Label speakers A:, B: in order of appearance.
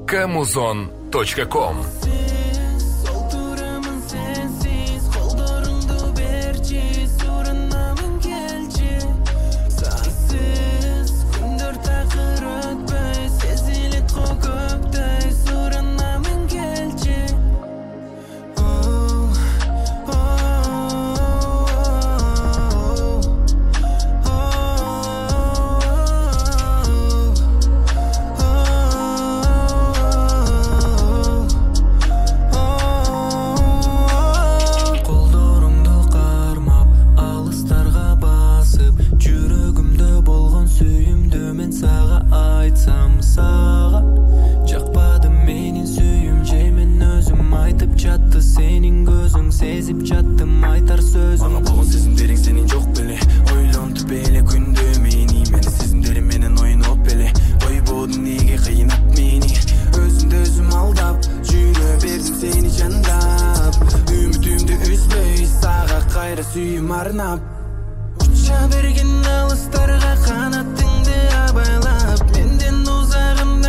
A: kamuzon.com.
B: Сезип жаттым айтар сөзім. Мага болгон сезимдериң сенин жок беле. Ойлонтуп эле күндө мени, мени сезимдерим менен ойноп беле. Ойбодун неге кыйнап мени, өзүмдү өзүм алдап, жүрө бердим сени жандап. Үмүтүмдү үзбөй, сага кайра сүйүм арнап. Уча берген алыстарга канатыңды абайлап, менден узагында